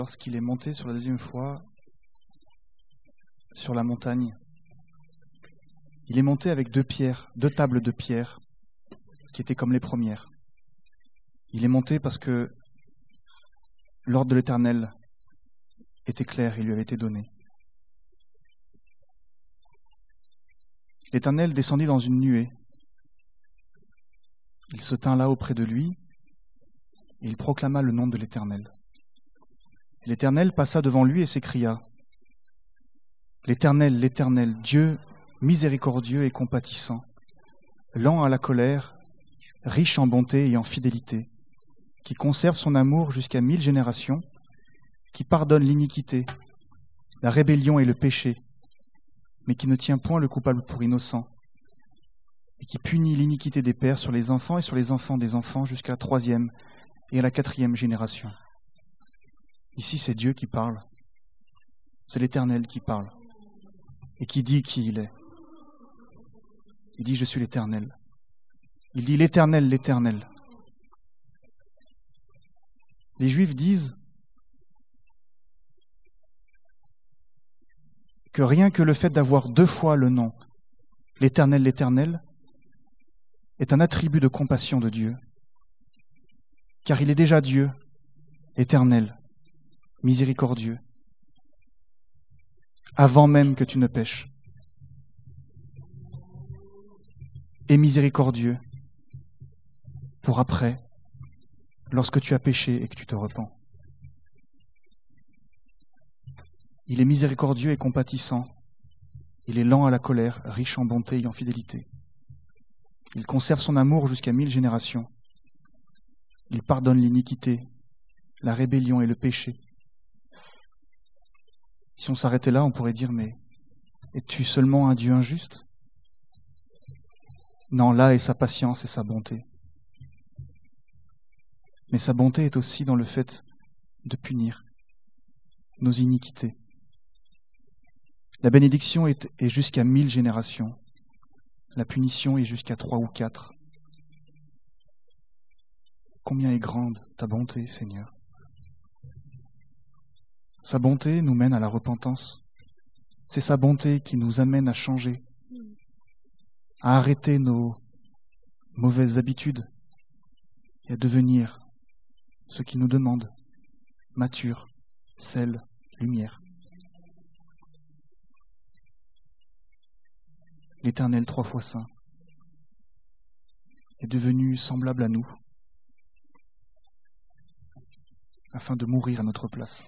Lorsqu'il est monté sur la deuxième fois sur la montagne, il est monté avec deux tables de pierre qui étaient comme les premières. Il est monté parce que l'ordre de l'Éternel était clair, il lui avait été donné. L'Éternel descendit dans une nuée. Il se tint là auprès de lui et il proclama le nom de l'Éternel. Et l'Éternel passa devant lui et s'écria : L'Éternel, l'Éternel, Dieu miséricordieux et compatissant, lent à la colère, riche en bonté et en fidélité, qui conserve son amour jusqu'à 1000 générations, qui pardonne l'iniquité, la rébellion et le péché, mais qui ne tient point le coupable pour innocent, et qui punit l'iniquité des pères sur les enfants et sur les enfants des enfants jusqu'à la 3e et à la 4e génération. Ici, c'est Dieu qui parle. C'est l'Éternel qui parle et qui dit qui il est. Il dit « Je suis l'Éternel ». Il dit « L'Éternel, l'Éternel ». Les Juifs disent que rien que le fait d'avoir 2 fois le nom « l'Éternel, l'Éternel » est un attribut de compassion de Dieu, car il est déjà Dieu, éternel, miséricordieux, avant même que tu ne pêches, et miséricordieux pour après, lorsque tu as péché et que tu te repens. Il est miséricordieux et compatissant, il est lent à la colère, riche en bonté et en fidélité. Il conserve son amour jusqu'à 1000 générations. Il pardonne l'iniquité, la rébellion et le péché. Si on s'arrêtait là, on pourrait dire, mais es-tu seulement un Dieu injuste ? Non, là est sa patience et sa bonté. Mais sa bonté est aussi dans le fait de punir nos iniquités. La bénédiction est jusqu'à 1000 générations. La punition est jusqu'à 3 ou 4. Combien est grande ta bonté, Seigneur. Sa bonté nous mène à la repentance. C'est sa bonté qui nous amène à changer, à arrêter nos mauvaises habitudes et à devenir ce qui nous demande, mature, sel, lumière. L'Éternel 3 fois saint est devenu semblable à nous afin de mourir à notre place,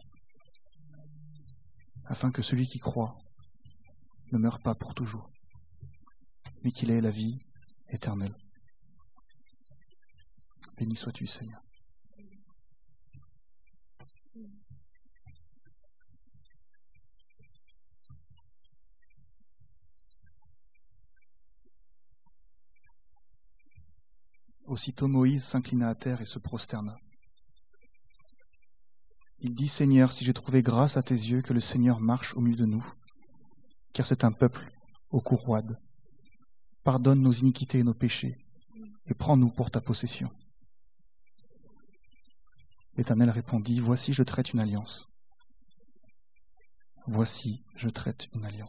afin que celui qui croit ne meure pas pour toujours, mais qu'il ait la vie éternelle. Béni sois-tu, Seigneur. Aussitôt Moïse s'inclina à terre et se prosterna. Il dit « Seigneur, si j'ai trouvé grâce à tes yeux, que le Seigneur marche au milieu de nous, car c'est un peuple au cou roide. Pardonne nos iniquités et nos péchés, et prends-nous pour ta possession. » L'Éternel répondit « Voici, je traite une alliance. Voici, je traite une alliance. »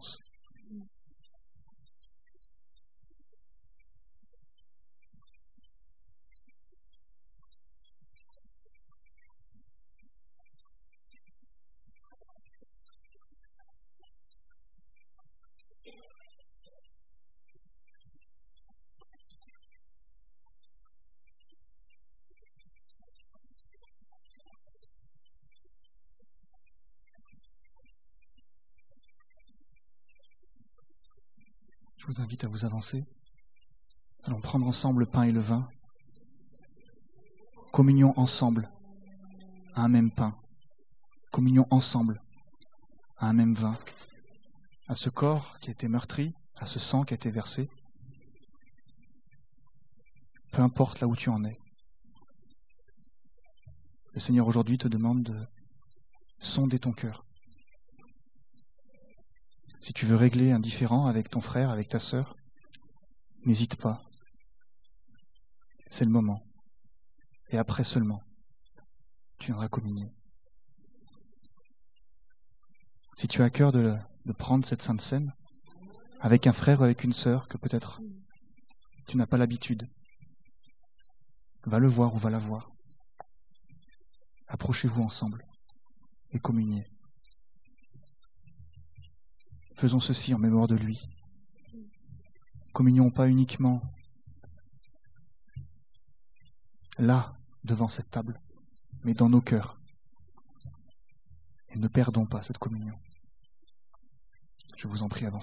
Je vous invite à vous avancer. Allons prendre ensemble le pain et le vin. Communion ensemble à un même pain. Communion ensemble à un même vin. À ce corps qui a été meurtri, à ce sang qui a été versé. Peu importe là où tu en es. Le Seigneur aujourd'hui te demande de sonder ton cœur. Si tu veux régler un différend avec ton frère, avec ta sœur, n'hésite pas. C'est le moment. Et après seulement, tu viendras communier. Si tu as à cœur de prendre cette Sainte Seine, avec un frère ou avec une sœur que peut-être tu n'as pas l'habitude, va le voir ou va la voir. Approchez-vous ensemble et communiez. Faisons ceci en mémoire de lui. Communions pas uniquement là, devant cette table, mais dans nos cœurs. Et ne perdons pas cette communion. Je vous en prie, avancez.